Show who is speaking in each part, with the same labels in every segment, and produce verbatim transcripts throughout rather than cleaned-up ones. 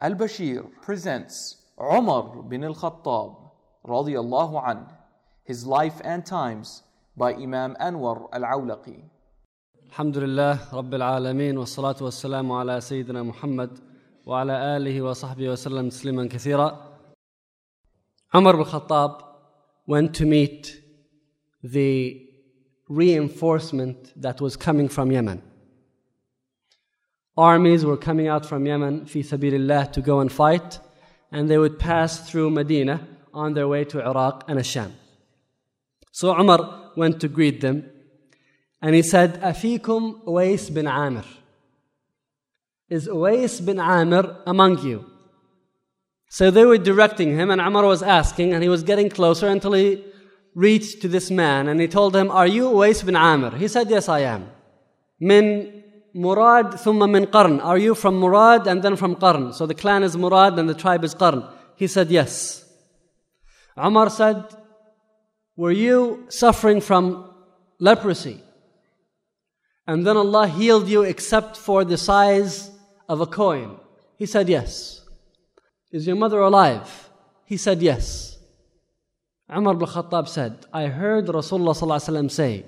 Speaker 1: Al-Bashir presents Umar bin al-Khattab radiyallahu anh, his life and times by Imam Anwar al-Awlaqi.
Speaker 2: Alhamdulillah Rabbil Alameen wa salatu wa salamu ala Sayyidina Muhammad wa ala alihi wa sahbihi wa sallam tasliman kathira. Umar bin al-Khattab went to meet the reinforcement that was coming from Yemen. Armies were coming out from Yemen fi sabilillah to go and fight, and they would pass through Medina on their way to Iraq and Asham. So Umar went to greet them, and he said, Afikum Uwais bin Amir. Is Uwais bin Amir among you? So they were directing him, and Umar was asking, and he was getting closer until he reached to this man, and he told him, Are you Uwais bin Amir? He said, Yes, I am. Min Murad thumma min Qarn. Are you from Murad and then from Qarn? So the clan is Murad and the tribe is Qarn. He said, Yes. Umar said, Were you suffering from leprosy? And then Allah healed you except for the size of a coin? He said, Yes. Is your mother alive? He said, Yes. Umar bin Khattab said, I heard Rasulullah sallallahu alaihi wasallam say,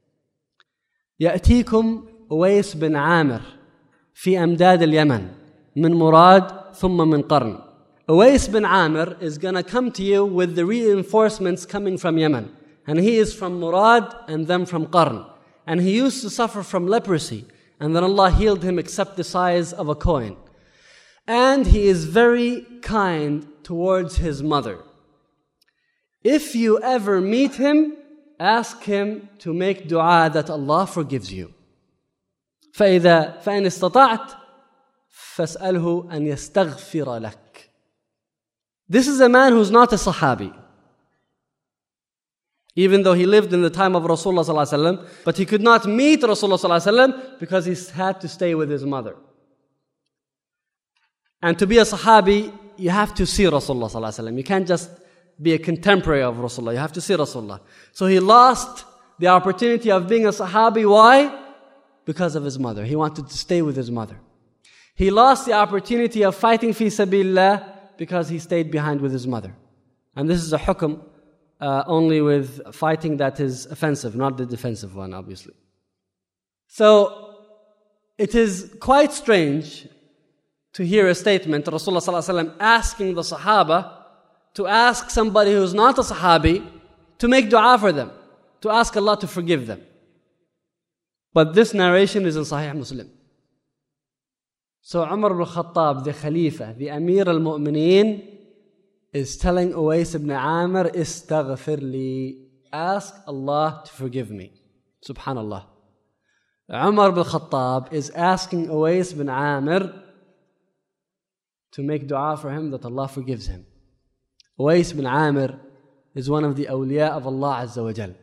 Speaker 2: يأتيكم أويس بن عامر في أمداد اليمن من مراد ثم من قرن. Uwais bin Amir is going to come to you with the reinforcements coming from Yemen. And he is from Murad and then from Qarn. And he used to suffer from leprosy. And then Allah healed him except the size of a coin. And he is very kind towards his mother. If you ever meet him, ask him to make dua that Allah forgives you. فإذا فإن استطعت فاسأله أن يستغفر لك. This is a man who's not a Sahabi. Even though he lived in the time of Rasulullah sallallahu alaihi wasallam, but he could not meet Rasulullah sallallahu alaihi wasallam because he had to stay with his mother. And to be a Sahabi, you have to see Rasulullah sallallahu alaihi wasallam. You can't just be a contemporary of Rasulullah. You have to see Rasulullah. So he lost the opportunity of being a Sahabi. Why? Because of his mother. He wanted to stay with his mother. He lost the opportunity of fighting fi sabilillah because he stayed behind with his mother. And this is a hukm uh, only with fighting that is offensive, not the defensive one, obviously. So it is quite strange to hear a statement, Rasulullah sallallahu alaihi wasallam asking the Sahaba to ask somebody who's not a Sahabi to make dua for them, to ask Allah to forgive them. But this narration is in Sahih Muslim. So Umar bin Khattab, the Khalifa, the Amir al-Mu'mineen, is telling Uwais ibn Amir, Istaghfir li, ask Allah to forgive me. Subhanallah. Umar bin Khattab is asking Uwais ibn Amir to make dua for him that Allah forgives him. Uwais bin Amir is one of the awliya of Allah Azza wa Jal.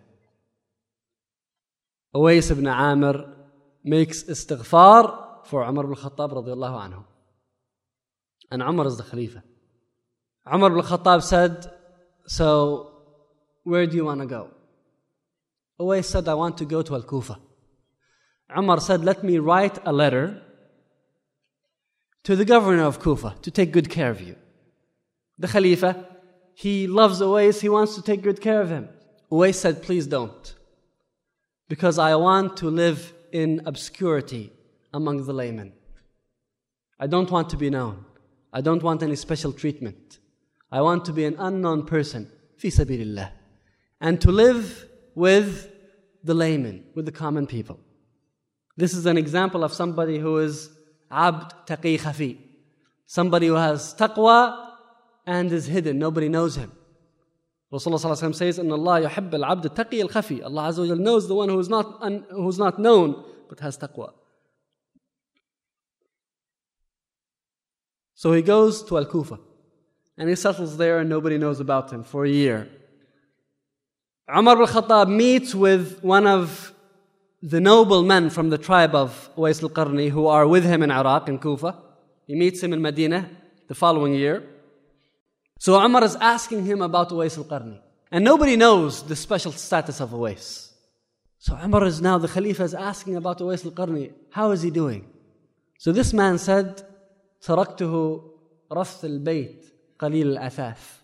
Speaker 2: Uwais ibn Amir makes istighfar for Umar bin Khattab radiyallahu anhu. And Umar is the Khalifa. Umar bin Khattab said, So, where do you want to go? Uwais said, I want to go to Al-Kufa. Umar said, Let me write a letter to the governor of Kufa to take good care of you. The Khalifa, he loves Uwais, he wants to take good care of him. Uwais said, Please don't. Because I want to live in obscurity among the laymen. I don't want to be known. I don't want any special treatment. I want to be an unknown person, fi sabilillah, and to live with the laymen, with the common people. This is an example of somebody who is abd taqi khafi, somebody who has taqwa and is hidden. Nobody knows him. Rasulullah sallallahu alaihi wasallam says, "Inna Allah yuhibb al-abd taqi al-khafi." Allah Azza wa Jalla knows the one who is not un, who is not known but has taqwa. So he goes to Al-Kufa and he settles there and nobody knows about him for a year. Umar bin Khattab meets with one of the noble men from the tribe of Uwais al-Qarni who are with him in Iraq, in Kufa. He meets him in Medina the following year. So Umar is asking him about Uwais al-Qarni. And nobody knows the special status of Uwais. So Umar is now, the Khalifa is asking about Uwais al-Qarni. How is he doing? So this man said, تركته رث البيت قليل الأثاث.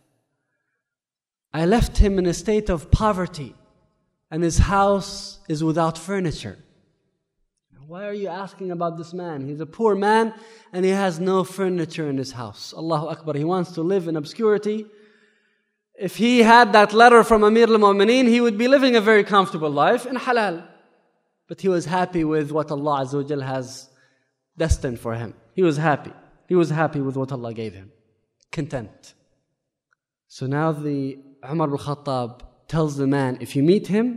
Speaker 2: I left him in a state of poverty, and his house is without furniture. Why are you asking about this man? He's a poor man and he has no furniture in his house. Allahu Akbar. He wants to live in obscurity. If he had that letter from Amir al-Mu'mineen, he would be living a very comfortable life in halal. But he was happy with what Allah Azza wa Jal has destined for him. He was happy. He was happy with what Allah gave him. Content. So now the Umar al-Khattab tells the man, if you meet him,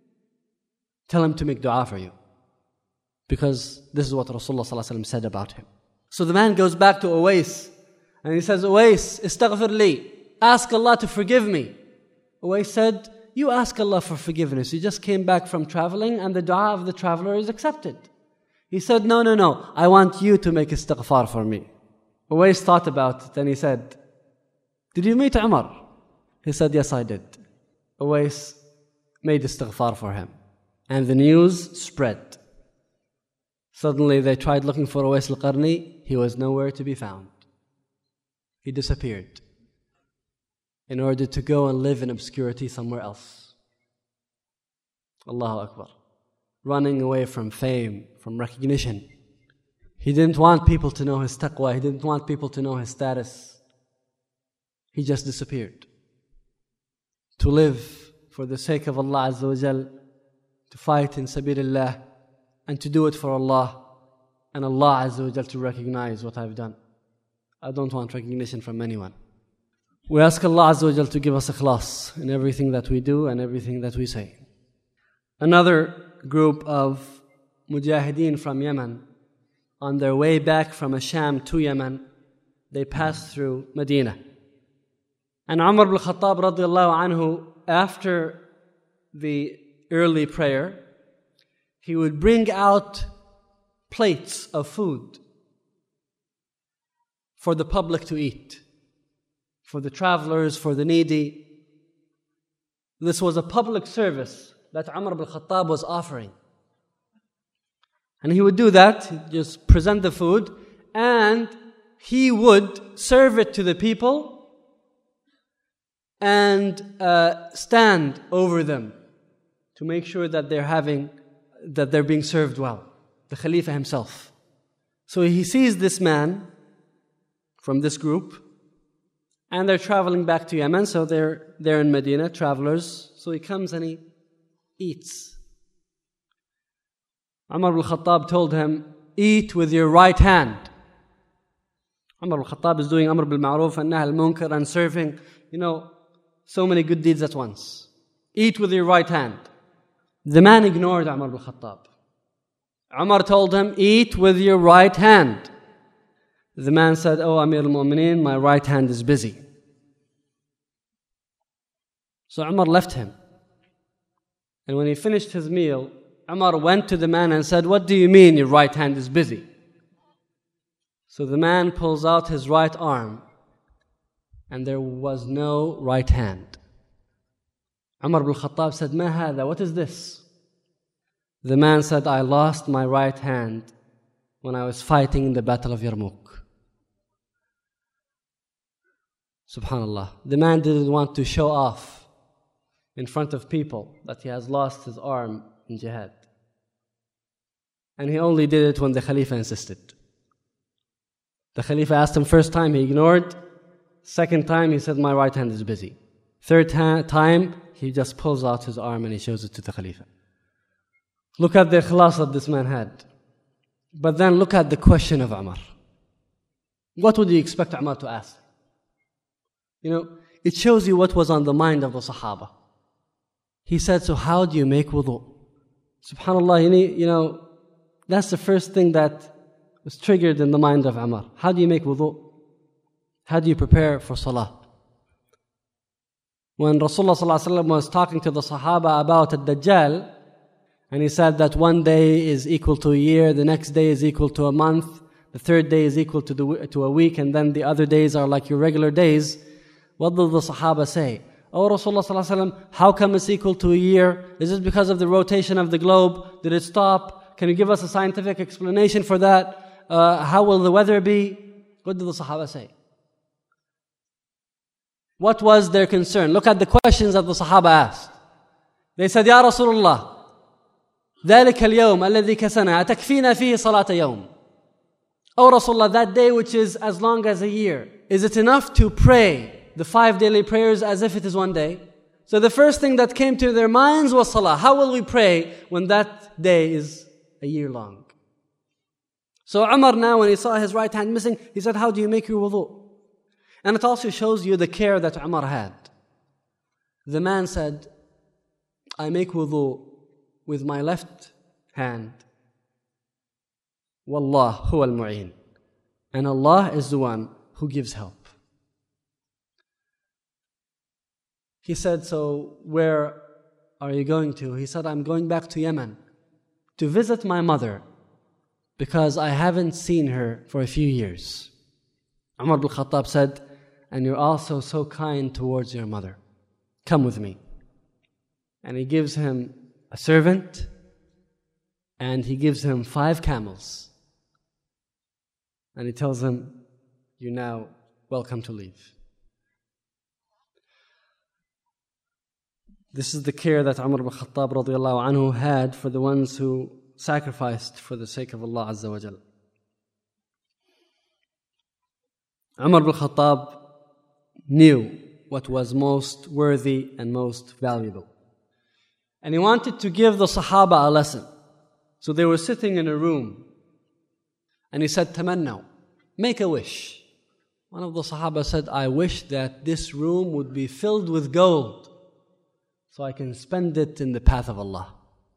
Speaker 2: tell him to make dua for you. Because this is what Rasulullah sallallahu alaihi wasallam said about him. So the man goes back to Uwais and he says, Uwais, istaghfir li. Ask Allah to forgive me. Uwais said, you ask Allah for forgiveness. You just came back from traveling and the dua of the traveler is accepted. He said, no, no, no. I want you to make istighfar for me. Uwais thought about it and he said, did you meet Umar? He said, yes, I did. Uwais made istighfar for him. And the news spread. Suddenly they tried looking for Uwais al-Qarni. He was nowhere to be found. He disappeared in order to go and live in obscurity somewhere else. Allahu Akbar. Running away from fame, from recognition. He didn't want people to know his taqwa. He didn't want people to know his status. He just disappeared. To live for the sake of Allah Azza wa Jal, to fight in Sabilillah, and to do it for Allah, and Allah Azza wa Jal to recognize what I've done. I don't want recognition from anyone. We ask Allah Azza wa Jal to give us ikhlas in everything that we do and everything that we say. Another group of mujahideen from Yemen, on their way back from Asham to Yemen, they passed through Medina. And Umar ibn Khattab radiallahu anhu, after the early prayer, he would bring out plates of food for the public to eat, for the travelers, for the needy. This was a public service that Umar ibn Khattab was offering. And he would do that, he'd just present the food, and he would serve it to the people and uh, stand over them to make sure that they're having, that they're being served well. The Khalifa himself. So he sees this man from this group, and they're traveling back to Yemen, so they're they're in Medina, travelers. So he comes and he eats. Umar ibn Khattab told him, eat with your right hand. Umar ibn Khattab is doing Amr bil Ma'ruf and Nahy al Munkar and serving, you know, so many good deeds at once. Eat with your right hand. The man ignored Umar ibn Khattab. Umar told him, eat with your right hand. The man said, oh Amir al-Mu'mineen, my right hand is busy. So Umar left him. And when he finished his meal, Umar went to the man and said, what do you mean your right hand is busy? So the man pulls out his right arm, and there was no right hand. Umar ibn Khattab said, Ma hada, what is this? The man said, I lost my right hand when I was fighting in the Battle of Yarmouk. Subhanallah. The man didn't want to show off in front of people that he has lost his arm in jihad. And he only did it when the Khalifa insisted. The Khalifa asked him first time, he ignored. Second time, he said, my right hand is busy. Third ta- time, he just pulls out his arm and he shows it to the Khalifa. Look at the ikhlas that this man had. But then look at the question of Umar. What would you expect Umar to ask? You know, it shows you what was on the mind of the Sahaba. He said, so how do you make wudu? Subhanallah, you, need, you know, that's the first thing that was triggered in the mind of Umar. How do you make wudu? How do you prepare for salah? When Rasulullah sallallahu alaihi wasallam was talking to the Sahaba about Ad-Dajjal, and he said that one day is equal to a year, the next day is equal to a month, the third day is equal to, the, to a week, and then the other days are like your regular days, what did the Sahaba say? Oh Rasulullah sallallahu alaihi wasallam, how come it's equal to a year? Is it because of the rotation of the globe? Did it stop? Can you give us a scientific explanation for that? Uh, how will the weather be? What did the Sahaba say? What was their concern? Look at the questions that the Sahaba asked. They said, Ya Rasulullah, ذلك اليوم الذي كسنا أتكفينا فيه صلاة يوم. Oh Rasulullah, that day which is as long as a year, is it enough to pray the five daily prayers as if it is one day? So the first thing that came to their minds was salah. How will we pray when that day is a year long? So Umar now, when he saw his right hand missing, he said, how do you make your wudu? And it also shows you the care that Umar had. The man said, I make wudu with my left hand. Wallah huwa al-mu'in. And Allah is the one who gives help. He said, so where are you going to? He said, I'm going back to Yemen to visit my mother because I haven't seen her for a few years. Umar ibn Khattab said, and you're also so kind towards your mother. Come with me. And he gives him a servant and he gives him five camels. And he tells him, you're now welcome to leave. This is the care that Umar ibn Khattab radiallahu anhu had for the ones who sacrificed for the sake of Allah Azza wa Jal. Umar ibn Khattab knew what was most worthy and most valuable. And he wanted to give the Sahaba a lesson. So they were sitting in a room. And he said, Tamannaw, make a wish. One of the Sahaba said, I wish that this room would be filled with gold so I can spend it in the path of Allah.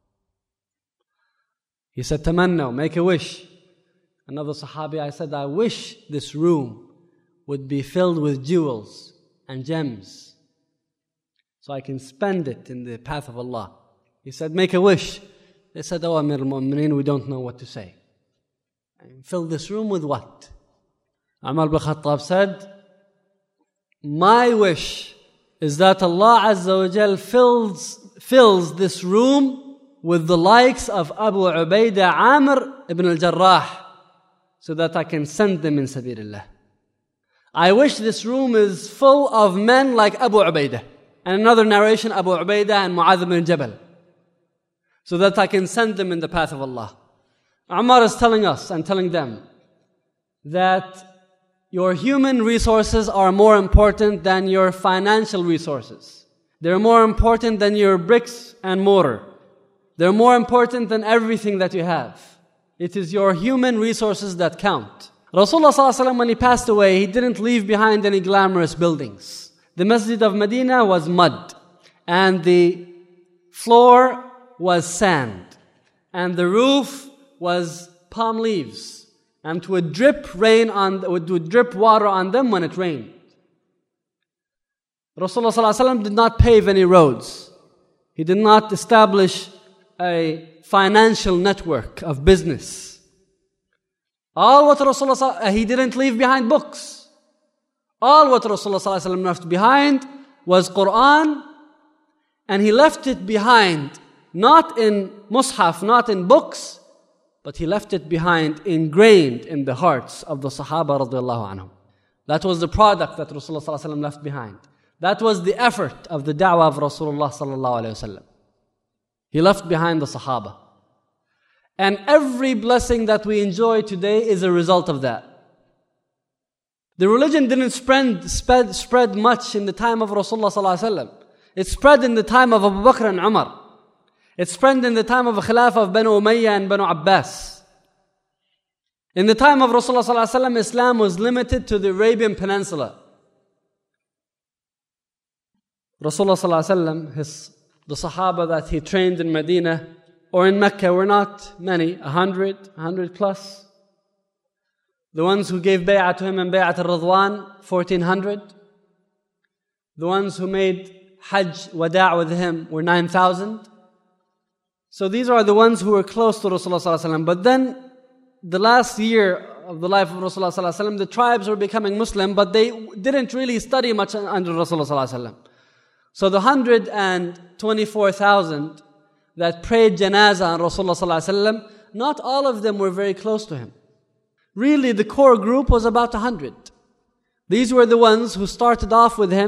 Speaker 2: He said, Tamannaw, make a wish. Another Sahabi, I said, I wish this room would be filled with jewels and gems so I can spend it in the path of Allah. He said, make a wish. They said, oh Amir al-Mu'mineen, we don't know what to say. And fill this room with what? Umar ibn Khattab said, my wish is that Allah Azza wa Jal fills, fills this room with the likes of Abu Ubaidah Amr ibn al-Jarrah so that I can send them in Sabilullah. I wish this room is full of men like Abu Ubaidah. And another narration, Abu Ubaidah and Mu'adh ibn Jabal, so that I can send them in the path of Allah. Umar is telling us and telling them that your human resources are more important than your financial resources. They're more important than your bricks and mortar. They're more important than everything that you have. It is your human resources that count. Rasulullah sallallahu alaihi wasallam, when he passed away, he didn't leave behind any glamorous buildings. The Masjid of Medina was mud, and the floor was sand, and the roof was palm leaves, and it would drip rain on, would, would drip water on them when it rained. Rasulullah sallallahu alaihi wasallam did not pave any roads. He did not establish a financial network of business. All what Rasulullah, he didn't leave behind books. All what Rasulullah sallallahu alaihi wasallam left behind was Quran, and he left it behind not in mushaf, not in books, but he left it behind ingrained in the hearts of the Sahaba radiallahu anhum. That was the product that Rasulullah sallallahu alaihi wasallam left behind. That was the effort of the da'wah of Rasulullah sallallahu alaihi wasallam. He left behind the Sahaba. And every blessing that we enjoy today is a result of that. The religion didn't spread, spread, spread much in the time of Rasulullah sallallahu alaihi wasallam. It spread in the time of Abu Bakr and Umar. It spread in the time of the Khilafah of Banu Umayyah and Banu Abbas. In the time of Rasulullah sallallahu alaihi wasallam, Islam was limited to the Arabian Peninsula. Rasulullah sallallahu alaihi wasallam, his the Sahaba that he trained in Medina or in Mecca were not many, a hundred, a hundred plus. The ones who gave bay'ah to him in Bay'at al-Radwan, fourteen hundred. The ones who made Hajj wada' with him were nine thousand. So these are the ones who were close to Rasulullah sallallahu alaihi wasallam. But then, the last year of the life of Rasulullah sallallahu alaihi wasallam, the tribes were becoming Muslim, but they didn't really study much under Rasulullah sallallahu alaihi wasallam. So the one hundred twenty-four thousand that prayed janazah on Rasulullah sallallahu alaihi wasallam, not all of them were very close to him. Really, the core group was about one hundred. These were the ones who started off with him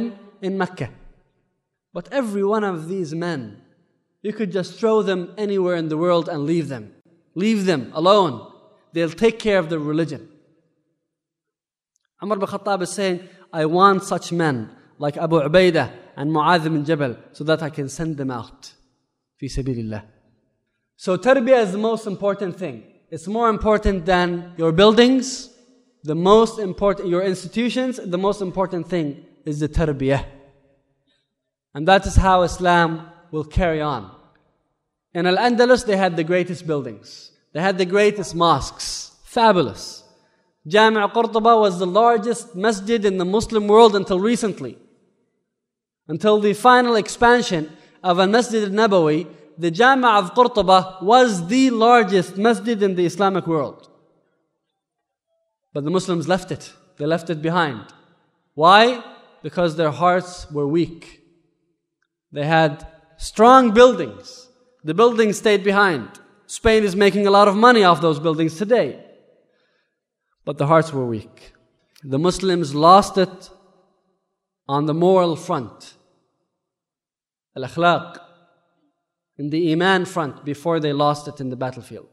Speaker 2: in Mecca. But every one of these men, you could just throw them anywhere in the world and leave them. Leave them alone. They'll take care of their religion. Umar ibn Khattab is saying, I want such men like Abu Ubaidah and Mu'adh bin Jabal so that I can send them out. Fi sabilillah. So tarbiyah is the most important thing. It's more important than your buildings. The most important, your institutions, the most important thing is the tarbiyah. And that is how Islam will carry on. In Al-Andalus, they had the greatest buildings. They had the greatest mosques. Fabulous. Jami' Qurtuba was the largest masjid in the Muslim world until recently. Until the final expansion of Al-Masjid al-Nabawi, the Jami' of Qurtuba was the largest masjid in the Islamic world. But the Muslims left it. They left it behind. Why? Because their hearts were weak. They had strong buildings. The buildings stayed behind. Spain is making a lot of money off those buildings today. But the hearts were weak. The Muslims lost it on the moral front. Al-akhlaq. In the iman front before they lost it in the battlefield.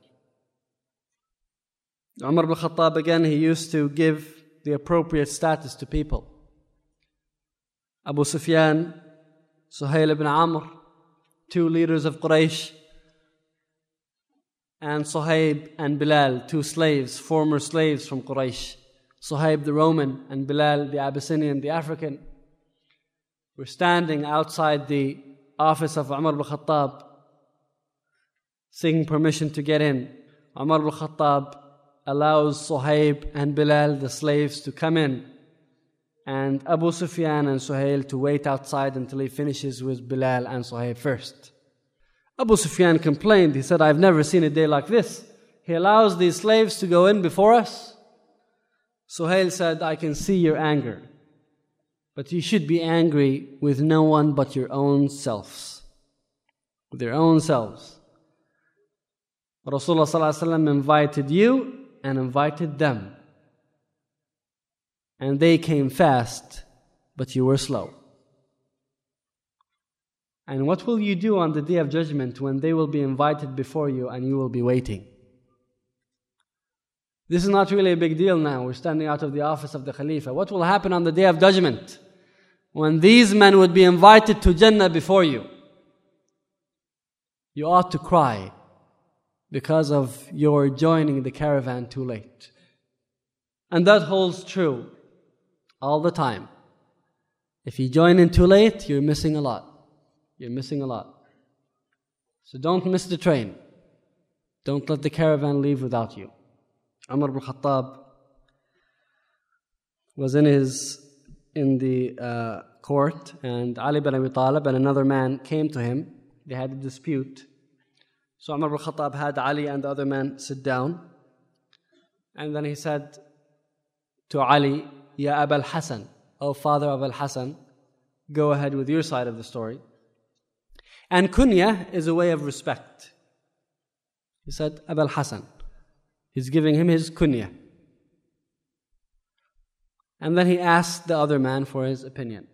Speaker 2: Umar ibn Khattab, again, he used to give the appropriate status to people. Abu Sufyan, Suhail ibn Amr, two leaders of Quraysh, and Suhaib and Bilal, two slaves, former slaves from Quraysh. Suhaib the Roman and Bilal the Abyssinian, the African, were standing outside the office of Umar ibn Khattab, seeking permission to get in. Umar ibn Khattab allows Suhaib and Bilal, the slaves, to come in, and Abu Sufyan and Suhail to wait outside until he finishes with Bilal and Suhaib first. Abu Sufyan complained. He said, I've never seen a day like this. He allows these slaves to go in before us. Suhail said, I can see your anger, but you should be angry with no one but your own selves. With your own selves. Rasulullah sallallahu alaihi wasallam invited you and invited them. And they came fast, but you were slow. And what will you do on the day of judgment when they will be invited before you and you will be waiting? This is not really a big deal now. We're standing out of the office of the Khalifa. What will happen on the day of judgment when these men would be invited to Jannah before you? You ought to cry because of your joining the caravan too late. And that holds true all the time. If you join in too late, you're missing a lot. You're missing a lot. So don't miss the train. Don't let the caravan leave without you. Umar ibn Khattab was in his in the uh, court, and Ali bin Abi Talib and another man came to him. They had a dispute. So Umar ibn Khattab had Ali and the other man sit down. And then he said to Ali, Ya Abul Hasan, O father of Al-Hasan, go ahead with your side of the story. And kunya is a way of respect. He said, Abul Hasan. He's giving him his kunya. And then he asked the other man for his opinion.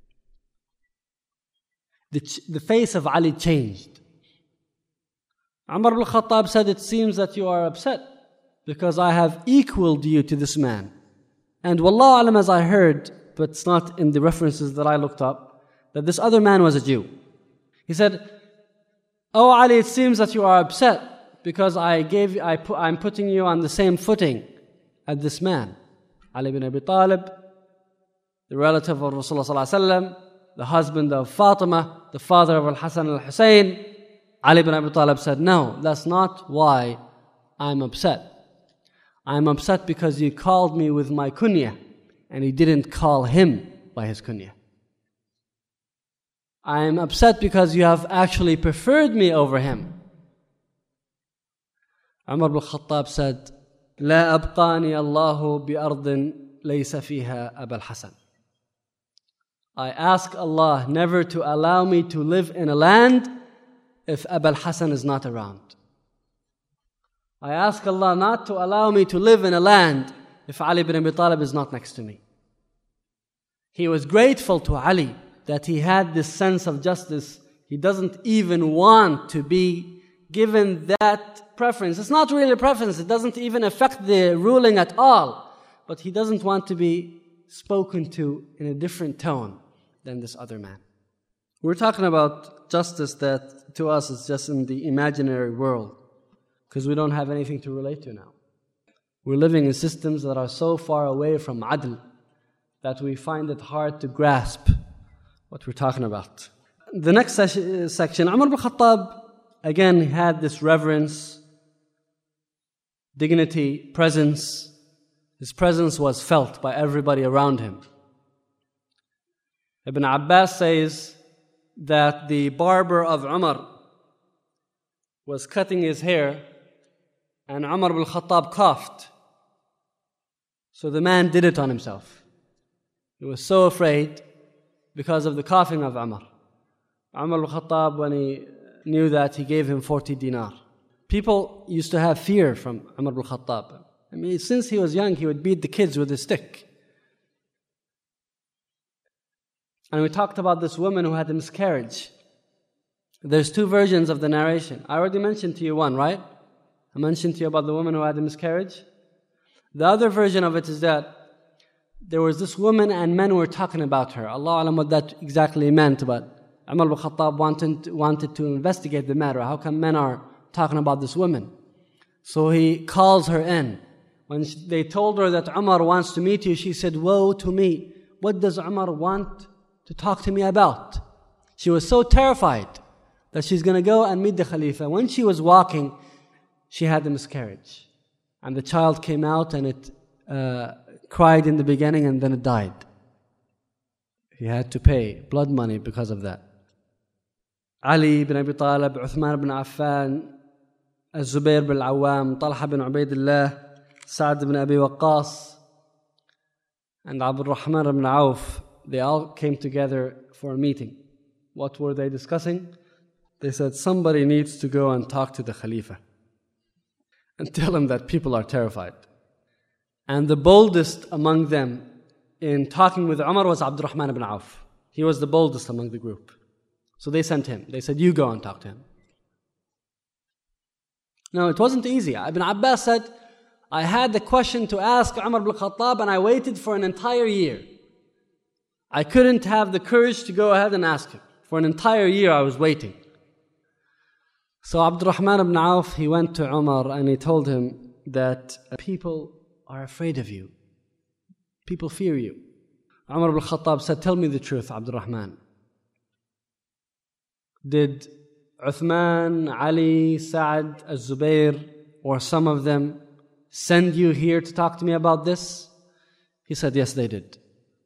Speaker 2: The, ch- the face of Ali changed. Umar ibn Khattab said, it seems that you are upset because I have equaled you to this man. And wallahu alam, as I heard, but it's not in the references that I looked up, that this other man was a Jew. He said, Oh Ali, it seems that you are upset because I gave, I put, I'm putting you on the same footing as this man. Ali bin Abi Talib, the relative of Rasulullah sallallahu alaihi wasallam, the husband of Fatima, the father of Al-Hasan al-Hussein. Ali bin Abi Talib said, no, that's not why I'm upset. I'm upset because you called me with my kunya and he didn't call him by his kunya. I'm upset because you have actually preferred me over him. Umar ibn Khattab said, لا أبقاني الله بأرض ليس فيها أبا الحسن. I ask Allah never to allow me to live in a land if Abu al-Hasan is not around. I ask Allah not to allow me to live in a land if Ali bin Abi Talib is not next to me. He was grateful to Ali that he had this sense of justice. He doesn't even want to be given that preference. It's not really a preference. It doesn't even affect the ruling at all. But he doesn't want to be spoken to in a different tone than this other man. We're talking about justice that to us is just in the imaginary world, because we don't have anything to relate to now. We're living in systems that are so far away from adl that we find it hard to grasp what we're talking about. The next se- section, Umar ibn Khattab, again, had this reverence, dignity, presence. His presence was felt by everybody around him. Ibn Abbas says that the barber of Umar was cutting his hair and Umar ibn Khattab coughed. So the man did it on himself. He was so afraid because of the coughing of Umar. Umar ibn Khattab, when he knew that, he gave him forty dinar. People used to have fear from Umar ibn Khattab. I mean, since he was young, he would beat the kids with a stick. And we talked about this woman who had a miscarriage. There's two versions of the narration. I already mentioned to you one, right? I mentioned to you about the woman who had a miscarriage. The other version of it is that there was this woman and men were talking about her. Allah alam what that exactly meant, but Umar ibn Khattab wanted, wanted to investigate the matter. How come men are talking about this woman? So he calls her in. When they told her that Umar wants to meet you, she said, "Woe to me. What does Umar want to talk to me about?" She was so terrified that she's going to go and meet the Khalifa. When she was walking, she had a miscarriage. And the child came out and it uh, cried in the beginning and then it died. He had to pay blood money because of that. Ali ibn Abi Talib, Uthman ibn Affan, Zubair ibn Awam, Talha ibn Ubaidillah, Sa'd ibn Abi Waqqas, and Abdul Rahman ibn Auf, they all came together for a meeting. What were they discussing? They said, somebody needs to go and talk to the Khalifa and tell him that people are terrified. And the boldest among them in talking with Umar was Abdul Rahman ibn Auf. He was the boldest among the group. So they sent him. They said, you go and talk to him. No, it wasn't easy. Ibn Abbas said, I had the question to ask Umar ibn Khattab and I waited for an entire year. I couldn't have the courage to go ahead and ask him. For an entire year I was waiting. So Abdul Rahman ibn Auf, he went to Umar and he told him that people are afraid of you. People fear you. Umar ibn Khattab said, tell me the truth, Abdul Rahman. Did Uthman, Ali, Sa'd, Az-Zubair, or some of them send you here to talk to me about this? He said, yes, they did.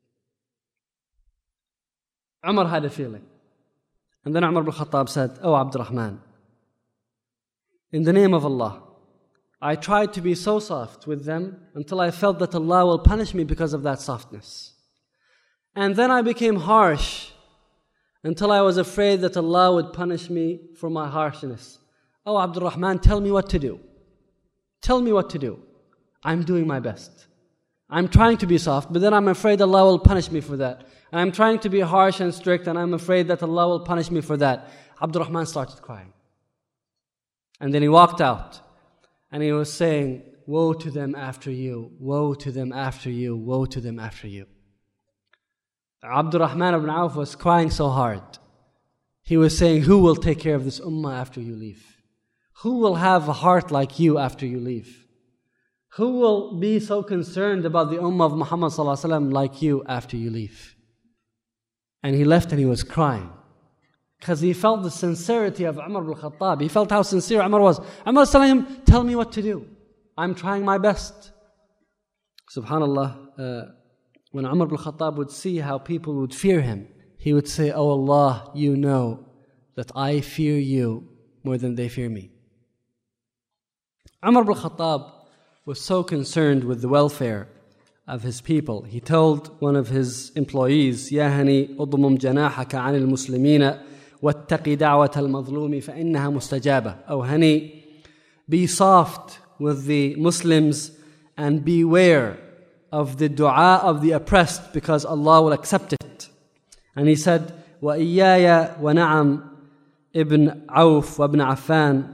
Speaker 2: Umar had a feeling. And then Umar ibn Khattab said, oh, Abdul Rahman, in the name of Allah, I tried to be so soft with them until I felt that Allah will punish me because of that softness. And then I became harsh until I was afraid that Allah would punish me for my harshness. Oh, Abdul Rahman, tell me what to do. Tell me what to do. I'm doing my best. I'm trying to be soft, but then I'm afraid Allah will punish me for that. And I'm trying to be harsh and strict, and I'm afraid that Allah will punish me for that. Abdul Rahman started crying. And then he walked out. And he was saying, woe to them after you, woe to them after you, woe to them after you. Abdul Rahman ibn Auf was crying so hard. He was saying, who will take care of this ummah after you leave? Who will have a heart like you after you leave? Who will be so concerned about the ummah of Muhammad sallallahu alaihi wasallam like you after you leave? And he left and he was crying. Because he felt the sincerity of Umar ibn Khattab. He felt how sincere Umar was. Umar was telling him, tell me what to do. I'm trying my best. Subhanallah, uh, when Umar ibn Khattab would see how people would fear him, he would say, oh Allah, you know that I fear you more than they fear me. Umar ibn Khattab was so concerned with the welfare of his people. He told one of his employees, يا هني أضمم جناحك عن المسلمين واتقي دعوة المظلوم فإنها مستجابة. Oh honey, be soft with the Muslims and beware of the dua of the oppressed because Allah will accept it. And he said, وَإِيَّايَ وَنَعَمْ ibn Auf وابن عفان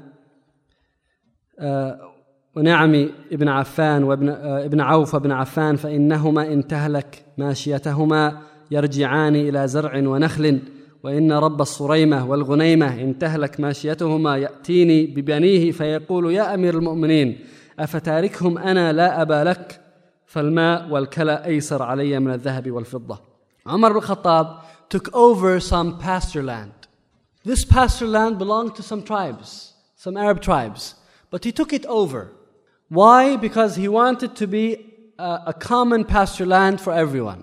Speaker 2: ونعم ابن عفان وابن ابن عوف وابن عفان فإنهما إن تهلك ماشيتهما يرجعان إلى زرع ونخل وإن رب الصريمة والغنيمة إن تهلك ماشيتهما يأتيني ببنيه فيقول يا أمير المؤمنين أفتاركهم أنا لا أبا لك فالماء والكلى أيسر علي من الذهب والفضة. Umar al-Khattab took over some pasture land. This pasture land belonged to some tribes, some Arab tribes, but he took it over. Why? Because he wanted to be a, a common pasture land for everyone.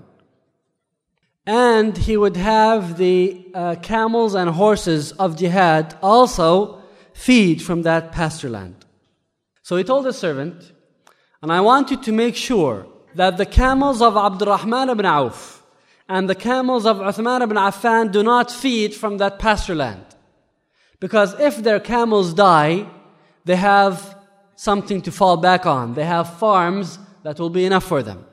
Speaker 2: And he would have the uh, camels and horses of jihad also feed from that pasture land. So he told his servant, and I want you to make sure that the camels of Abdurrahman ibn Auf and the camels of Uthman ibn Affan do not feed from that pasture land. Because if their camels die, they have something to fall back on. They have farms that will be enough for them.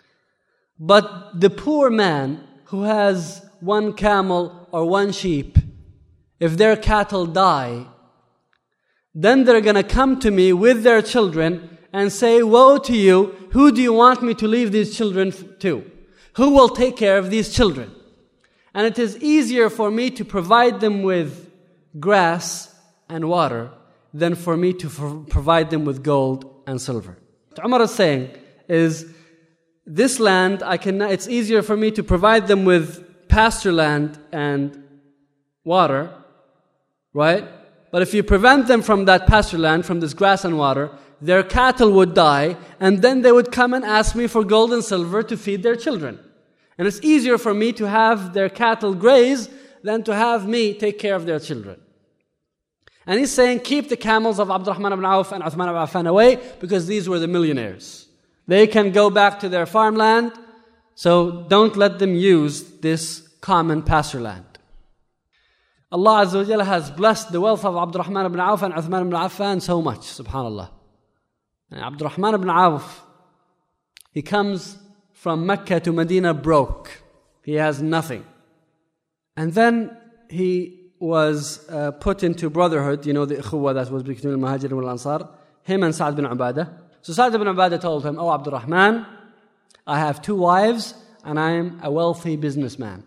Speaker 2: But the poor man who has one camel or one sheep, if their cattle die, then they're going to come to me with their children and say, woe to you, who do you want me to leave these children to? Who will take care of these children? And it is easier for me to provide them with grass and water than for me to f- provide them with gold and silver. What Umar is saying is, this land, I can. It's easier for me to provide them with pasture land and water, right? But if you prevent them from that pasture land, from this grass and water, their cattle would die, and then they would come and ask me for gold and silver to feed their children. And it's easier for me to have their cattle graze than to have me take care of their children. And he's saying, keep the camels of Abdurrahman ibn Auf and Uthman ibn Affan away, because these were the millionaires. They can go back to their farmland, so don't let them use this common pasture land. Allah Azza wa Jalla has blessed the wealth of Abdurrahman ibn Auf and Uthman ibn Affan so much, subhanAllah. And Abdurrahman ibn Auf, he comes from Mecca to Medina broke. He has nothing. And then he was uh, put into brotherhood, you know, the ikhuwa that was between the Muhajirin and Ansar, him and Sa'd bin Ubadah. So Sa'd bin Ubadah told him, oh Abdurrahman, I have two wives and I am a wealthy businessman.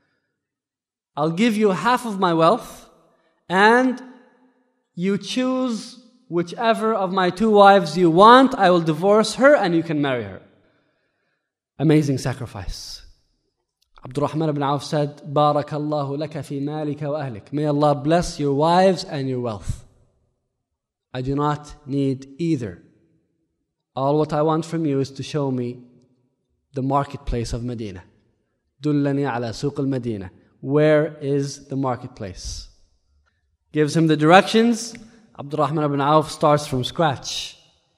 Speaker 2: I'll give you half of my wealth and you choose whichever of my two wives you want. I will divorce her and you can marry her. Amazing sacrifice. Abdurrahman ibn Auf said, Barakallahu laka fi malika wa ahlik. May Allah bless your wives and your wealth. I do not need either. All what I want from you is to show me the marketplace of Medina. Dullani ala suq al-Medina. Where is the marketplace? Gives him the directions. Abdurrahman ibn Auf starts from scratch.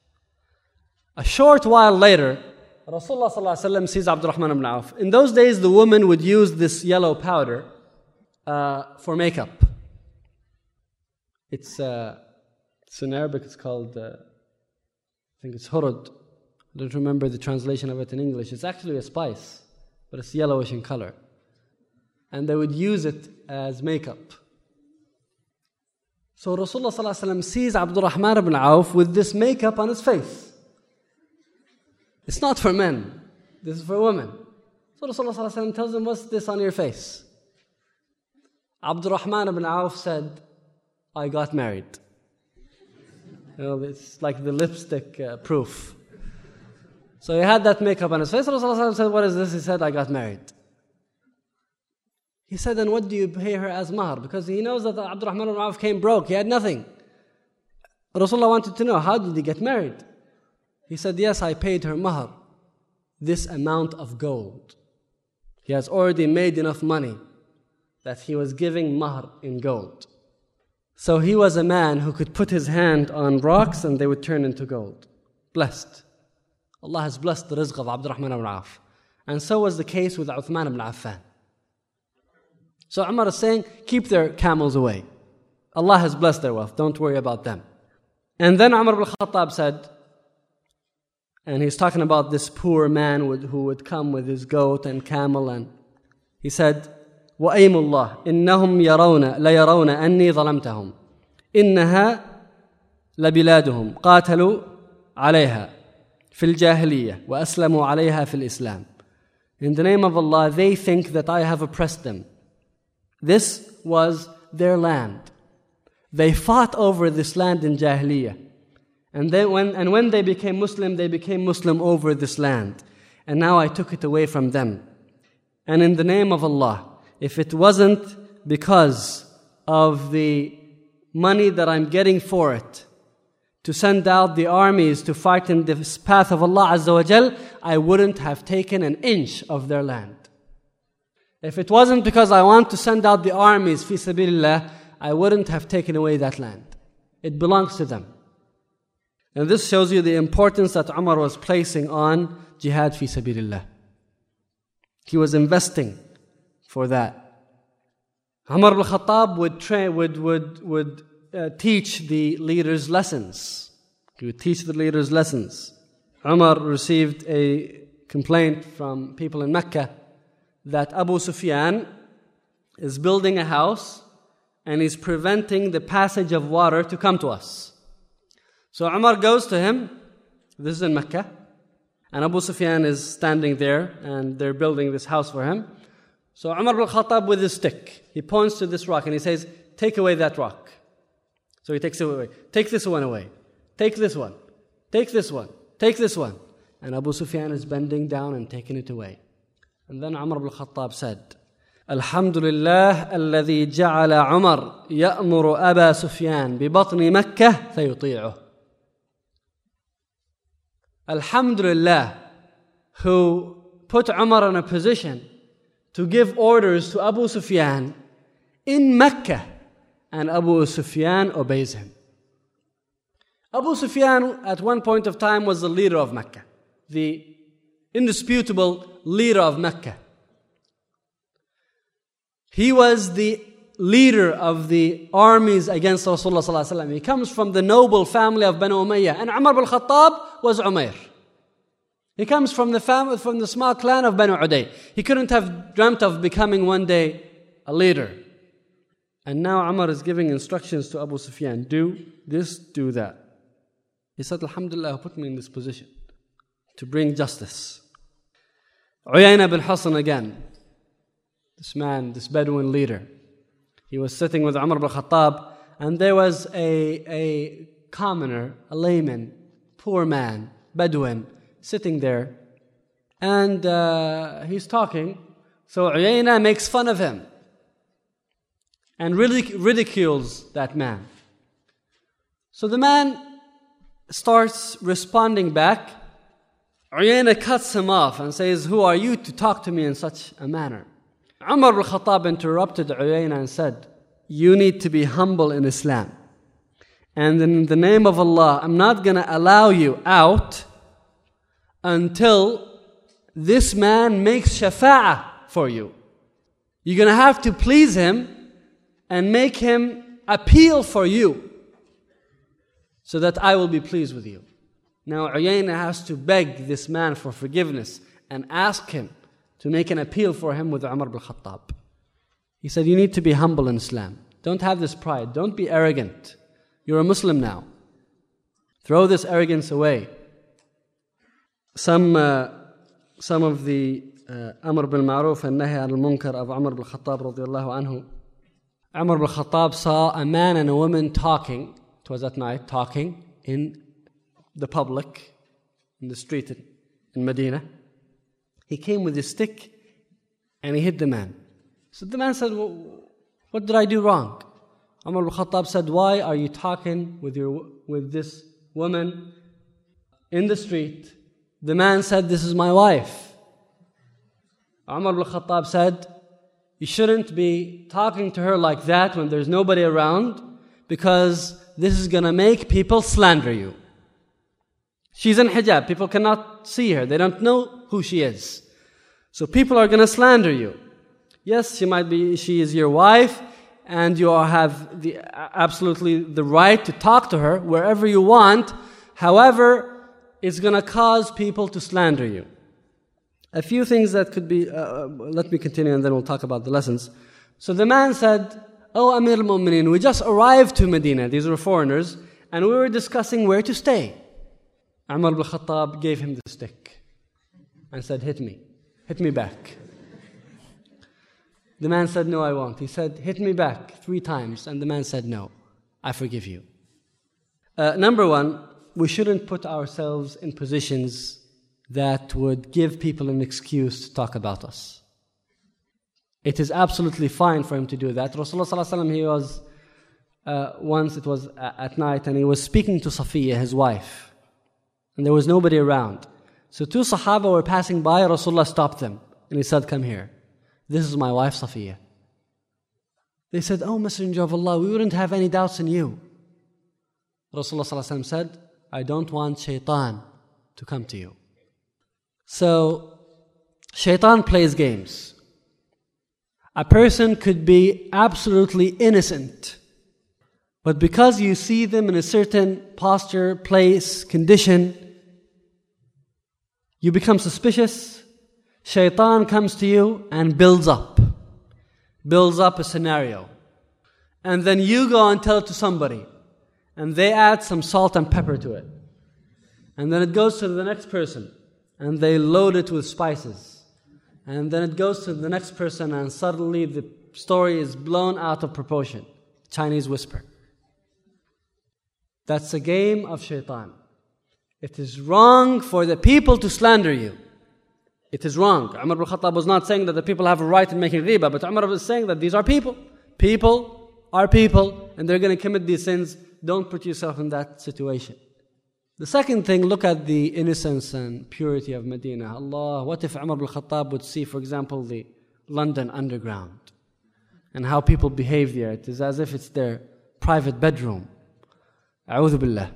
Speaker 2: A short while later, Rasulullah sallallahu alaihi wasallam sees Abdurrahman ibn Auf. In those days, the woman would use this yellow powder uh, for makeup. It's, uh, it's in Arabic, it's called, uh, I think it's hurud. I don't remember the translation of it in English. It's actually a spice, but it's yellowish in color. And they would use it as makeup. So Rasulullah sallallahu alaihi wasallam sees Abdurrahman ibn Auf with this makeup on his face. It's not for men. This is for women. So Rasulullah sallallahu alaihi wasallam tells him, what's this on your face? Abdurrahman ibn Auf said, I got married. You know, it's like the lipstick uh, proof. So he had that makeup on his face. Rasulullah sallallahu alaihi wasallam said, what is this? He said, I got married. He said, then what do you pay her as mahar? Because he knows that Abdurrahman ibn Auf came broke. He had nothing. Rasulullah wanted to know, how did he get married? He said, yes, I paid her mahar, this amount of gold. He has already made enough money that he was giving mahar in gold. So he was a man who could put his hand on rocks and they would turn into gold. Blessed. Allah has blessed the rizq of Abdurrahman ibn Auf. And so was the case with Uthman ibn Affan. So Umar is saying, keep their camels away. Allah has blessed their wealth. Don't worry about them. And then Umar ibn Khattab said, and he's talking about this poor man who would come with his goat and camel, and he said, وأيم الله إنهم يرون لا يرون أني ظلمتهم إنها لبلادهم قاتلوا عليها في الجاهلية وأسلموا عليها في الإسلام. In the name of Allah, they think that I have oppressed them. This was their land. They fought over this land in Jahiliyyah. And then when and when they became Muslim, they became Muslim over this land. And now I took it away from them. And in the name of Allah, if it wasn't because of the money that I'm getting for it, to send out the armies to fight in this path of Allah Azza wa Jal, I wouldn't have taken an inch of their land. If it wasn't because I want to send out the armies, fi sabilillah, I wouldn't have taken away that land. It belongs to them. And this shows you the importance that Umar was placing on jihad fi sabilillah. He was investing for that. Umar ibn Khattab would train, would would would uh, teach the leaders lessons. He would teach the leaders lessons. Umar received a complaint from people in Mecca that Abu Sufyan is building a house and he's preventing the passage of water to come to us. So Umar goes to him. This is in Mecca. And Abu Sufyan is standing there and they're building this house for him. So Umar ibn Khattab with his stick, he points to this rock and he says, take away that rock. So he takes it away. Take this one away. Take this one. Take this one. Take this one. And Abu Sufyan is bending down and taking it away. And then Umar ibn Khattab said, Alhamdulillah alladhi ja'ala Umar ya'muru Aba Sufyan bi batni Makkah fayuti'uh. Alhamdulillah, who put Umar in a position to give orders to Abu Sufyan in Mecca, and Abu Sufyan obeys him. Abu Sufyan at one point of time was the leader of Mecca, the indisputable leader of Mecca. He was the leader of the armies against Rasulullah sallallahu alaihi wasallam. He comes from the noble family of Banu Umayyah, and Umar ibn Khattab was Umair. He comes from the family, from the small clan of Banu Uday. He couldn't have dreamt of becoming one day a leader. And now Umar is giving instructions to Abu Sufyan, do this, do that. He said, Alhamdulillah, who put me in this position to bring justice. Uyayna bin Hasan again, this man, this Bedouin leader, he was sitting with Umar ibn Khattab, and there was a, a commoner, a layman, poor man, Bedouin, sitting there, and uh, he's talking. So Uyayna makes fun of him and ridic- ridicules that man. So the man starts responding back. Uyayna cuts him off and says, who are you to talk to me in such a manner? Umar ibn Khattab interrupted Uyayna and said, you need to be humble in Islam. And in the name of Allah, I'm not going to allow you out until this man makes shafa'ah for you. You're going to have to please him and make him appeal for you so that I will be pleased with you. Now Uyayna has to beg this man for forgiveness and ask him to make an appeal for him with Umar ibn Khattab. He said, you need to be humble in Islam. Don't have this pride. Don't be arrogant. You're a Muslim now. Throw this arrogance away. Some uh, some of the uh, Amr bil Ma'ruf and Nahy al Munkar of Umar ibn Khattab radiyallahu anhu. Umar ibn Khattab saw a man and a woman talking. It was at night, talking in the public, in the street in, in Medina. He came with his stick and he hit the man. So the man said, what did I do wrong? Umar ibn Khattab said, why are you talking with your with this woman in the street? The man said, this is my wife. Umar ibn Khattab said, you shouldn't be talking to her like that when there's nobody around, because this is going to make people slander you. She's in hijab. People cannot see her. They don't know who she is. So people are going to slander you. Yes, she might be, she is your wife, and you have the absolutely the right to talk to her wherever you want. However, it's going to cause people to slander you. a few things that could be, uh, let me continue and then we'll talk about the lessons. So the man said, "Oh Amir al-Mu'mineen, we just arrived to Medina," these were foreigners, "and we were discussing where to stay." Umar ibn Khattab gave him the stick and said, "Hit me, hit me back." The man said, "No, I won't." He said, "Hit me back three times." And the man said, "No, I forgive you." Uh, number one, we shouldn't put ourselves in positions that would give people an excuse to talk about us. It is absolutely fine for him to do that. Rasulullah sallallahu alaihi wasallam, he was, uh, once it was at night, and he was speaking to Safiya, his wife. And there was nobody around. So two Sahaba were passing by, Rasulullah stopped them. And he said, "Come here. This is my wife, Safiya." They said, "Oh Messenger of Allah, we wouldn't have any doubts in you." Rasulullah sallallahu alaihi wasallam said, "I don't want shaitan to come to you." So, shaitan plays games. A person could be absolutely innocent, but because you see them in a certain posture, place, condition, you become suspicious. Shaitan comes to you and builds up, builds up a scenario. And then you go and tell it to somebody, and they add some salt and pepper to it. And then it goes to the next person, and they load it with spices. And then it goes to the next person, and suddenly the story is blown out of proportion. Chinese whisper. That's a game of shaitan. It is wrong for the people to slander you. It is wrong. Umar ibn Khattab was not saying that the people have a right in making riba, but Umar was saying that these are people. People are people, and they're going to commit these sins. Don't put yourself in that situation. The second thing, look at the innocence and purity of Medina. Allah, what if Umar ibn Khattab would see, for example, the London Underground and how people behave there? It is as if it's their private bedroom. A'udhu billah.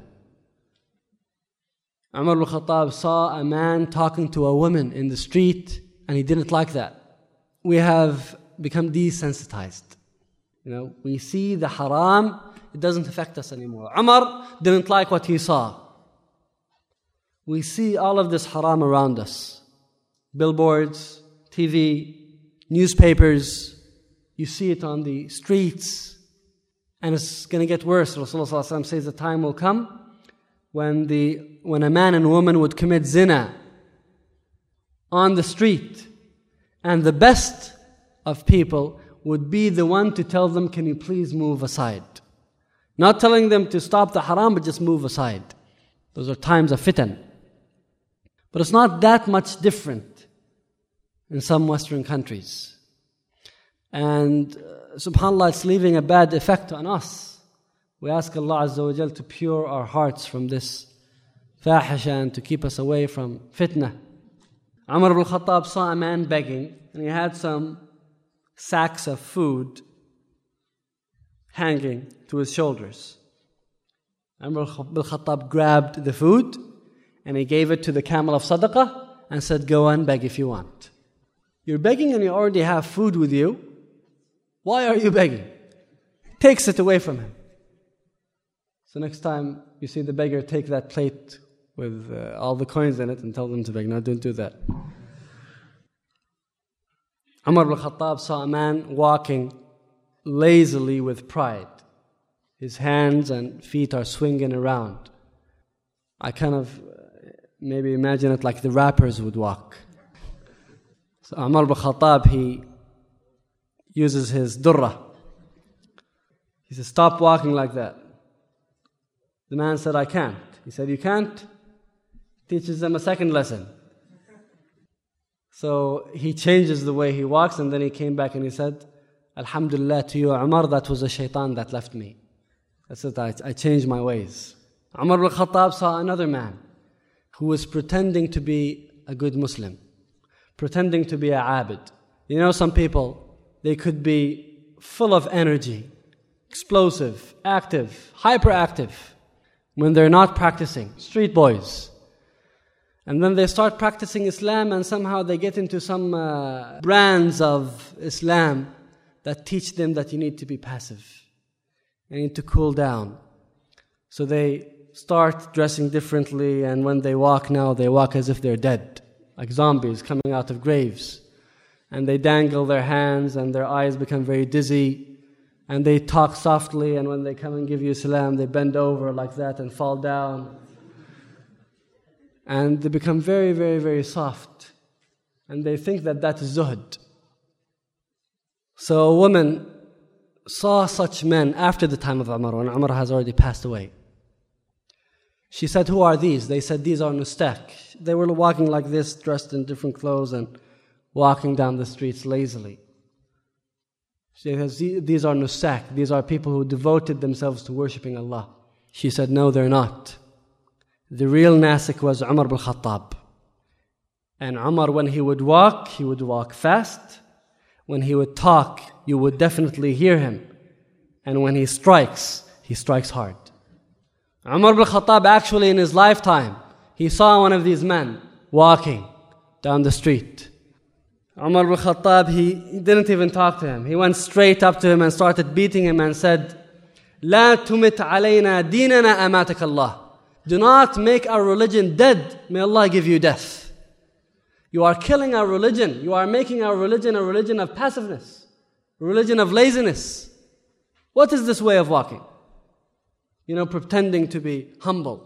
Speaker 2: Umar ibn Khattab saw a man talking to a woman in the street, and he didn't like that. We have become desensitized. You know, we see the haram, it doesn't affect us anymore. Umar didn't like what he saw. We see all of this haram around us. Billboards, T V, newspapers. You see it on the streets. And it's going to get worse. Rasulullah sallallahu alaihi wasallam says the time will come when, the, when a man and woman would commit zina on the street. And the best of people would be the one to tell them, "Can you please move aside?" Not telling them to stop the haram, but just move aside. Those are times of fitan. But it's not that much different in some Western countries. And uh, subhanAllah, it's leaving a bad effect on us. We ask Allah Azza wa Jal to pure our hearts from this fahisha and to keep us away from fitna. Umar ibn Khattab saw a man begging, and he had some sacks of food hanging to his shoulders. Umar ibn Khattab grabbed the food, and he gave it to the camel of sadaqah and said, "Go and beg if you want. You're begging and you already have food with you. Why are you begging?" Takes it away from him. So next time you see the beggar, take that plate with uh, all the coins in it and tell them to beg. No, don't do that. Umar ibn Khattab saw a man walking lazily with pride. His hands and feet are swinging around. I kind of maybe imagine it like the rappers would walk. So Umar ibn Khattab, he uses his durra. He says, "Stop walking like that." The man said, "I can't." He said, "You can't?" Teaches them a second lesson. So he changes the way he walks, and then he came back and he said, "Alhamdulillah to you, Umar, that was a shaitan that left me. That's it, I, I changed my ways." Umar ibn Khattab saw another man who was pretending to be a good Muslim, pretending to be a abid. You know, some people, they could be full of energy, explosive, active, hyperactive, when they're not practicing, street boys. And then they start practicing Islam, and somehow they get into some uh, brands of Islam that teach them that you need to be passive. You need to cool down. So they start dressing differently, and when they walk now, they walk as if they're dead. like zombies coming out of graves. And they dangle their hands and their eyes become very dizzy. And they talk softly, and when they come and give you salam, they bend over like that and fall down. And they become very, very, very soft. And they think that that is zuhd. So a woman saw such men after the time of Umar, when Umar has already passed away. She said, "Who are these?" They said, "These are nustak." They were walking like this, dressed in different clothes and walking down the streets lazily. She says, "These are nustak. These are people who devoted themselves to worshipping Allah." She said, "No, they're not. The real nasik was Umar ibn Khattab. And Umar, when he would walk, he would walk fast. When he would talk, you would definitely hear him. And when he strikes, he strikes hard." Umar ibn Khattab, actually in his lifetime, he saw one of these men walking down the street. Umar ibn Khattab, he, he didn't even talk to him. He went straight up to him and started beating him and said, "La tumit alayna dinana amatak Allah." Do not make our religion dead. May Allah give you death. You are killing our religion. You are making our religion a religion of passiveness, a religion of laziness. What is this way of walking? You know, pretending to be humble.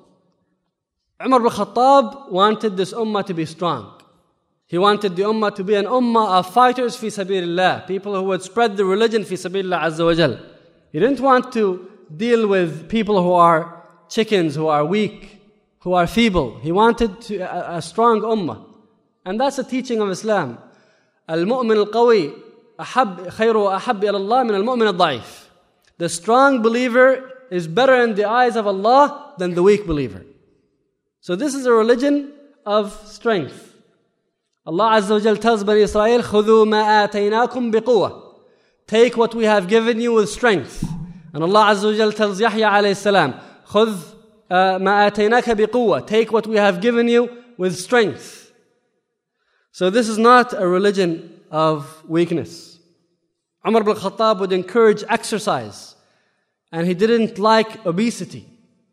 Speaker 2: Umar ibn Khattab wanted this ummah to be strong. He wanted the ummah to be an ummah of fighters fi sabilillah, people who would spread the religion fi sabilillah azza wa jal. He didn't want to deal with people who are chickens, who are weak, who are feeble. He wanted to, a, a strong ummah. And that's the teaching of Islam. Al-mu'min al-qawi ahab khayru wa ahab ila Allah min al-mu'min al-da'if. The strong believer is better in the eyes of Allah than the weak believer. So this is a religion of strength. Allah Azza wa Jal tells Bani Israel, خُذُوا مَا آتَيْنَاكُمْ بِقُوَّةٍ. Take what we have given you with strength. And Allah Azza wa Jal tells Yahya alayhi salam, خُذْ مَا آتَيْنَاكَ بِقُوَّةٍ. Take what we have given you with strength. So this is not a religion of weakness. Umar ibn Khattab would encourage exercise. And he didn't like obesity.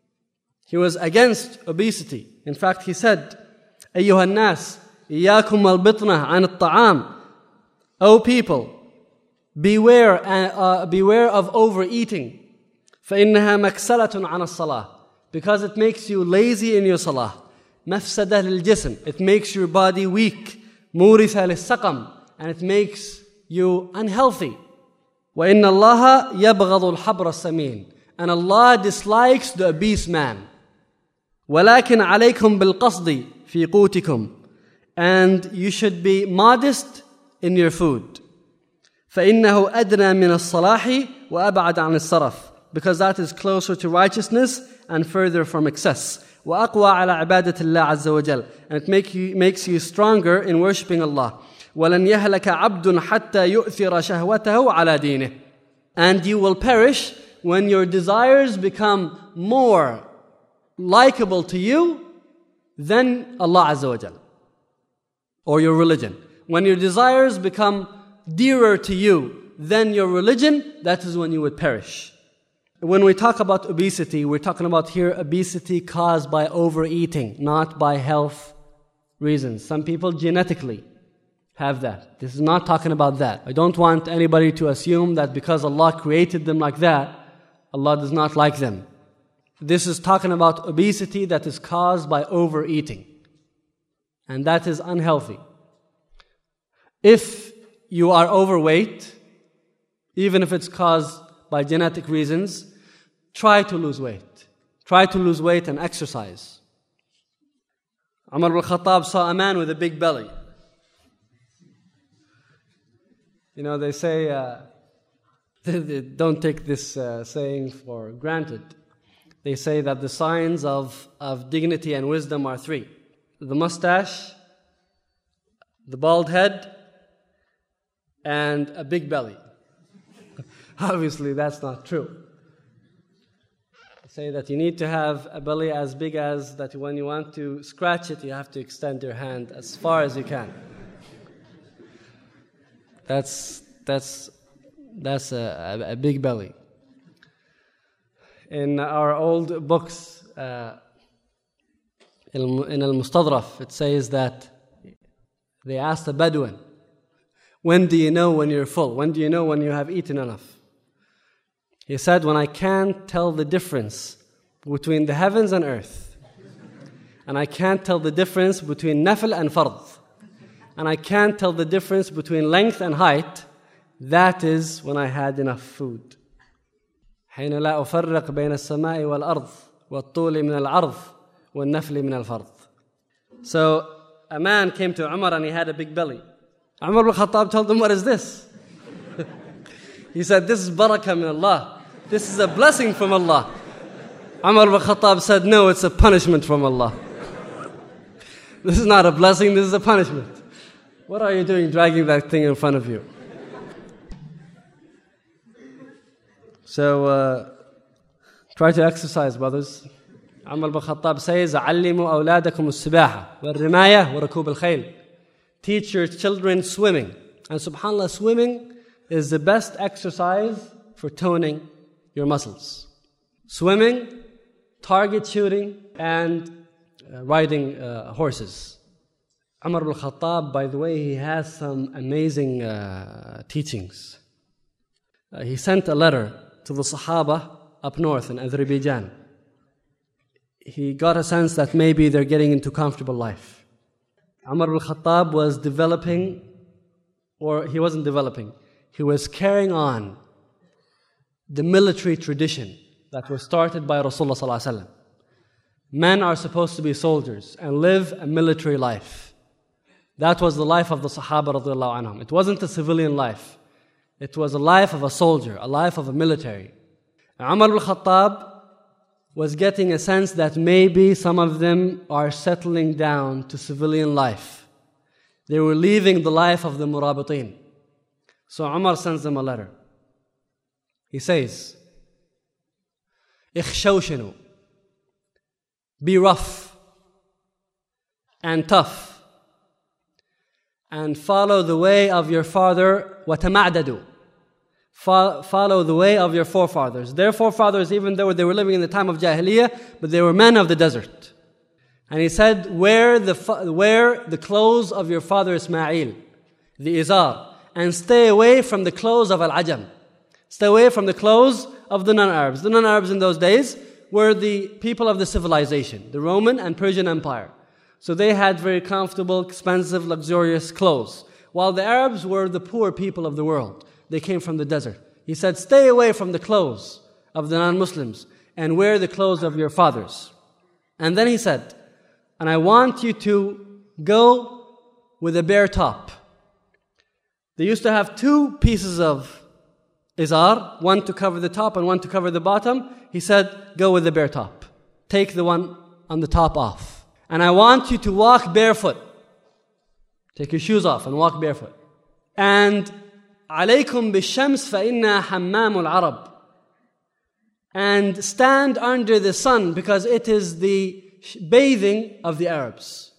Speaker 2: He was against obesity. In fact, he said, أَيُّهَا النَّاسِ إِيَّاكُمْ وَالْبِطْنَةَ عَنِ الطَّعَامِ. O people, beware, uh, beware of overeating. فَإِنَّهَا مَكْسَلَةٌ عَنَ الصَّلَاةِ. Because it makes you lazy in your salah. مَفْسَدَةٌ لِلْجِسْمِ. It makes your body weak. مُورِثَةٌ لِلسَّقَمِ. And it makes you unhealthy. وَإِنَّ اللَّهَ يَبْغَضُ الْحَبْرَ السَّمِينَ. And Allah dislikes the obese man. وَلَكِنْ عَلَيْكُمْ بِالْقَصْدِ فِي قُوتِكُمْ. And you should be modest in your food. فَإِنَّهُ أَدْنَى مِنَ الصَّلَاحِ وَأَبْعَدَ عَنِ السَّرَفِ. Because that is closer to righteousness and further from excess. وَأَقْوَى عَلَى عِبَادَةِ اللَّهِ عَزَّ وَجَلَ. And it make you, makes you stronger in worshipping Allah. وَلَنْ يَهْلَكَ عَبْدٌ حَتَّى يُؤْثِرَ شَهْوَتَهُ عَلَى دِينِهِ. And you will perish when your desires become more likable to you than Allah Azza wa Jal, or your religion. When your desires become dearer to you than your religion, that is when you would perish. When we talk about obesity, we're talking about here obesity caused by overeating, not by health reasons. Some people genetically have that. This is not talking about that. I don't want anybody to assume that because Allah created them like that, Allah does not like them. This is talking about obesity that is caused by overeating. And that is unhealthy. If you are overweight, even if it's caused by genetic reasons, try to lose weight. Try to lose weight and exercise. Umar ibn Khattab saw a man with a big belly. You know, they say, uh, don't take this uh, saying for granted. They say that the signs of, of dignity and wisdom are three. The mustache, the bald head, and a big belly. Obviously, that's not true. They say that you need to have a belly as big as that when you want to scratch it, you have to extend your hand as far as you can. That's that's that's a, a, a big belly. In our old books, uh, in Al-Mustadraf, it says that They asked the Bedouin, when do you know when you're full? When do you know when you have eaten enough? He said, when I can't tell the difference between the heavens and earth, and I can't tell the difference between nafl and fard, and I can't tell the difference between length and height, that is when I had enough food. حين لا أفرق بين السماء والأرض والطول من العرض والنفل من الفرض. So a man came to Umar and he had a big belly. Umar ibn Khattab told him, what is this? He said, this is barakah min Allah. This is a blessing from Allah. Umar ibn Khattab said, no, it's a punishment from Allah. This is not a blessing, this is a punishment. What are you doing dragging that thing in front of you? So, uh, try to exercise, brothers. Umar ibn Khattab says, علموا أولادكم السباحة والرماية وركوب الخيل. Teach your children swimming. And subhanAllah, swimming is the best exercise for toning your muscles. Swimming, target shooting, and uh, riding uh, horses. Umar ibn Khattab, by the way, he has some amazing uh, teachings. Uh, he sent a letter to the Sahaba up north in Azerbaijan. He got a sense that maybe they're getting into comfortable life. Umar ibn Khattab was developing, or he wasn't developing, he was carrying on the military tradition that was started by Rasulullah sallallahu alaihi wasallam. Men are supposed to be soldiers and live a military life. That was the life of the Sahaba radiallahu anhum. It wasn't a civilian life. It was a life of a soldier, a life of a military. Umar ibn Khattab was getting a sense that maybe some of them are settling down to civilian life. They were leaving the life of the murabitin. So Umar sends them a letter. He says, اخشوشنوا, be rough and tough, and follow the way of your father, وتمعددوا, follow the way of your forefathers. Their forefathers, even though they were living in the time of Jahiliyyah, but they were men of the desert. And he said, wear the, wear the clothes of your father Ismail, the izar, and stay away from the clothes of Al-Ajam. Stay away from the clothes of the non-Arabs. The non-Arabs in those days were the people of the civilization, the Roman and Persian Empire. So they had very comfortable, expensive, luxurious clothes, while the Arabs were the poor people of the world. They came from the desert. He said, stay away from the clothes of the non-Muslims and wear the clothes of your fathers. And then he said, and I want you to go with a bare top. They used to have two pieces of izar, one to cover the top and one to cover the bottom. He said, go with the bare top. Take the one on the top off. And I want you to walk barefoot. Take your shoes off and walk barefoot. And عليكم بالشمس فإنها حمام العرب. And stand under the sun because it is the bathing of the Arabs.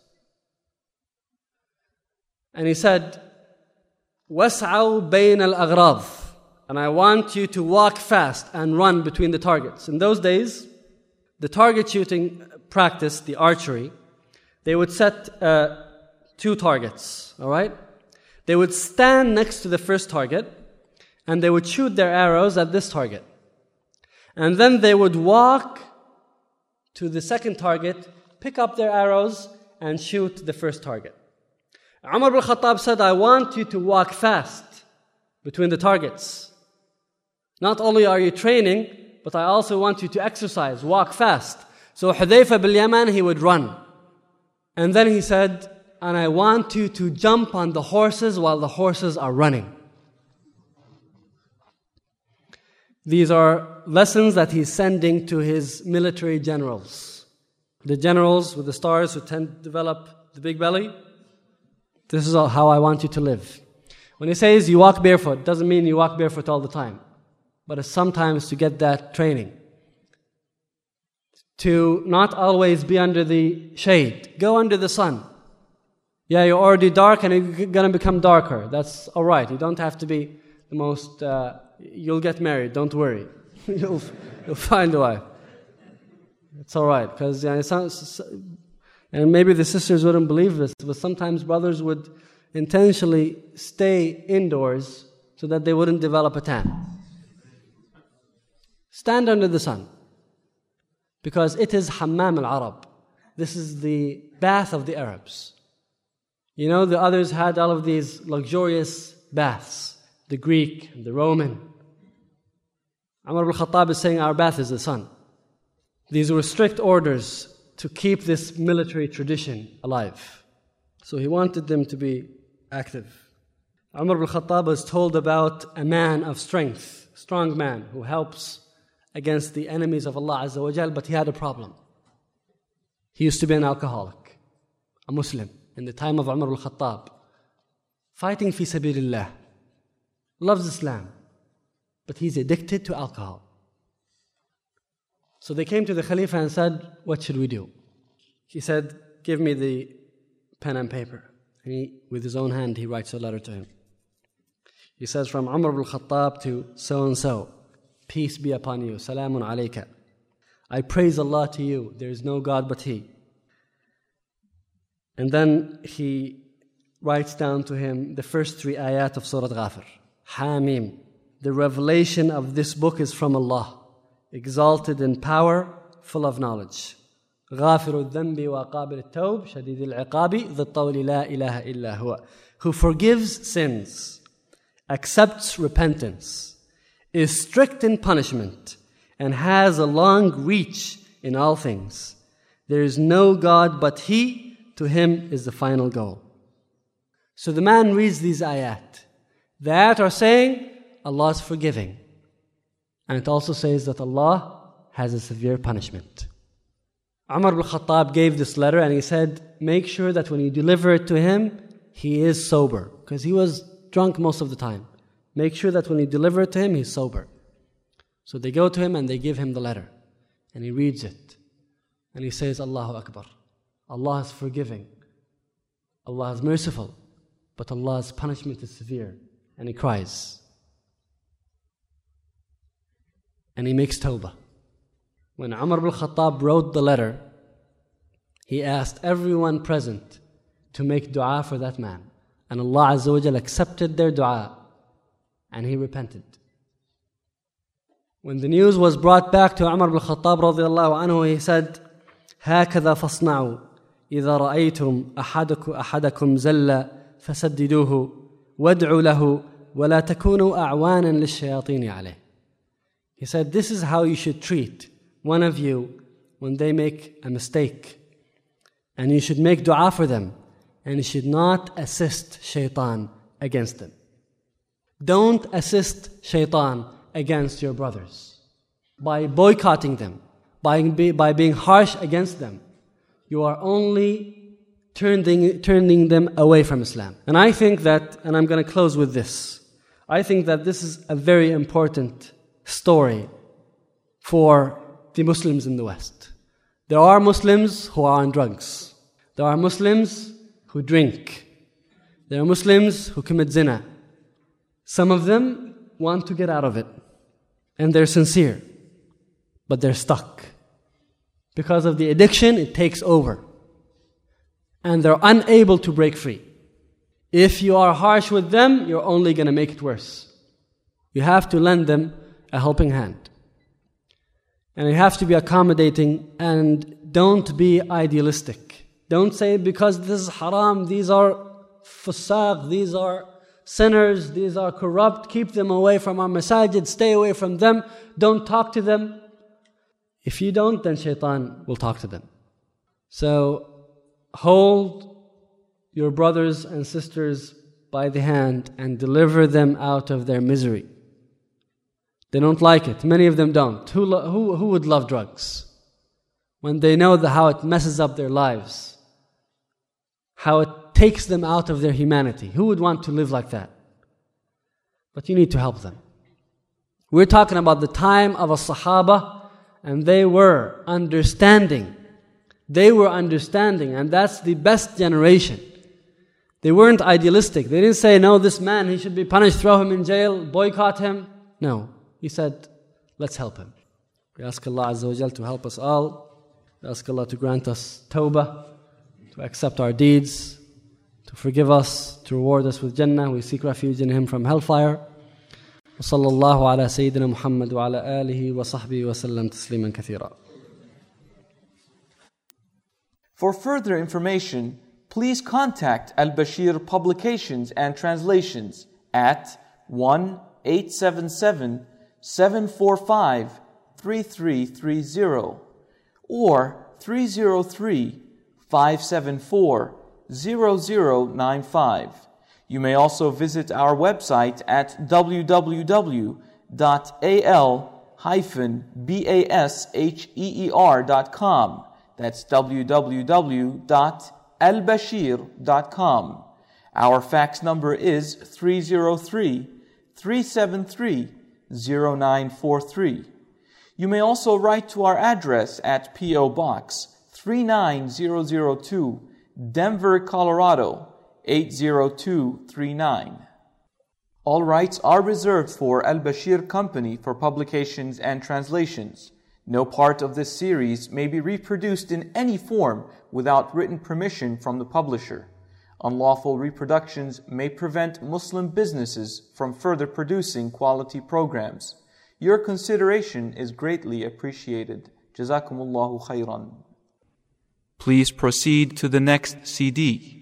Speaker 2: And he said, وَاسْعَوْا بَيْنَ الْأَغْرَاضِ. And I want you to walk fast and run between the targets. In those days, the target shooting practice, the archery, they would set uh, two targets, all right? They would stand next to the first target and they would shoot their arrows at this target. And then they would walk to the second target, pick up their arrows and shoot the first target. Umar ibn Khattab said, I want you to walk fast between the targets. Not only are you training, but I also want you to exercise, walk fast. So Hudayfa bil Yaman, he would run. And then he said, and I want you to jump on the horses while the horses are running. These are lessons that he's sending to his military generals. The generals with the stars who tend to develop the big belly. This is how I want you to live. When he says you walk barefoot, doesn't mean you walk barefoot all the time. But it's sometimes to get that training. To not always be under the shade. Go under the sun. Yeah, you're already dark and you're going to become darker. That's all right. You don't have to be the most... Uh, you'll get married, don't worry. you'll, you'll find a wife. It's all right. Because, yeah, and maybe the sisters wouldn't believe this, but sometimes brothers would intentionally stay indoors so that they wouldn't develop a tan. Stand under the sun. Because it is Hammam al-Arab. This is the bath of the Arabs. You know, the others had all of these luxurious baths. The Greek, the Roman. Umar ibn Khattab is saying our bath is the sun. These were strict orders to keep this military tradition alive. So he wanted them to be active. Umar ibn Khattab was told about a man of strength, strong man who helps against the enemies of Allah Azza wa Jal, but he had a problem. He used to be an alcoholic, a Muslim, in the time of Umar ibn Khattab, fighting fi sabilillah, loves Islam, but he's addicted to alcohol. So they came to the Khalifa and said, what should we do? He said, give me the pen and paper. And he, with his own hand, he writes a letter to him. He says, from Umar ibn Khattab to so-and-so, peace be upon you, salamun alayka. I praise Allah to you, there is no God but He. And then he writes down to him the first three ayat of Surah Ghafir. Hamim. The revelation of this book is from Allah, exalted in power, full of knowledge. غافر الذنب وقابل التوب شديد العقاب ذي الطول لا إله إلا هو. Who forgives sins, accepts repentance, is strict in punishment, and has a long reach in all things. There is no God but He, to Him is the final goal. So the man reads these ayat. The ayat are saying Allah is forgiving. And it also says that Allah has a severe punishment. Umar ibn Khattab gave this letter and he said, make sure that when you deliver it to him, he is sober. Because he was drunk most of the time. Make sure that when you deliver it to him, he's sober. So they go to him and they give him the letter. And he reads it. And he says, Allahu Akbar. Allah is forgiving. Allah is merciful. But Allah's punishment is severe. And he cries. And he makes tawbah. When Umar ibn Khattab wrote the letter, he asked everyone present to make dua for that man. And Allah Azza wa Jal accepted their dua. And he repented. When the news was brought back to Umar ibn Khattab radiallahu anhu, he said, هكذا فاصنعوا إذا رأيتم أحدكم أحدكم زل فسددوه وادعوا له ولا تكونوا أعوانا للشياطين عليه. He said, this is how you should treat one of you when they make a mistake. And you should make dua for them. And you should not assist shaitan against them. Don't assist shaitan against your brothers. By boycotting them, by, be, by being harsh against them, you are only turning, turning them away from Islam. And I think that, and I'm going to close with this, I think that this is a very important story for the Muslims in the West. There are Muslims who are on drugs. There are Muslims who drink. There are Muslims who commit zina. Some of them want to get out of it. And they're sincere. But they're stuck. Because of the addiction, it takes over. And they're unable to break free. If you are harsh with them, you're only going to make it worse. You have to lend them a helping hand. And you have to be accommodating and don't be idealistic. Don't say because this is haram, these are fusaq, these are sinners, these are corrupt, keep them away from our masajid, stay away from them, don't talk to them. If you don't, then shaitan will talk to them. So hold your brothers and sisters by the hand and deliver them out of their misery. They don't like it. Many of them don't. Who, lo- who, who would love drugs? When they know the, how it messes up their lives. How it takes them out of their humanity. Who would want to live like that? But you need to help them. We're talking about the time of a Sahaba, and they were understanding. They were understanding, and that's the best generation. They weren't idealistic. They didn't say, no, this man, he should be punished, throw him in jail, boycott him. No. He said, let's help him. We ask Allah Azza wa Jal to help us all. We ask Allah to grant us tawbah, to accept our deeds, to forgive us, to reward us with Jannah. We seek refuge in Him from hellfire. وصلى الله على سيدنا محمد وعلى آله وصحبه وسلم تسليما كثيرا.
Speaker 1: For further information, please contact Al-Bashir Publications and Translations at one eight seven seven, seven four five, three three three zero or three zero three, five seven four, zero zero nine five. You may also visit our website at w w w dot a l dash basheer dot com. That's w w w dot al bashir dot com. Our fax number is three zero three, three seven three, zero nine four three. You may also write to our address at P O Box three nine zero zero two, Denver, Colorado eight zero two three nine. All rights are reserved for Al-Bashir Company for publications and translations. No part of this series may be reproduced in any form without written permission from the publisher. Unlawful reproductions may prevent Muslim businesses from further producing quality programs. Your consideration is greatly appreciated. Jazakumullahu khairan. Please proceed to the next C D.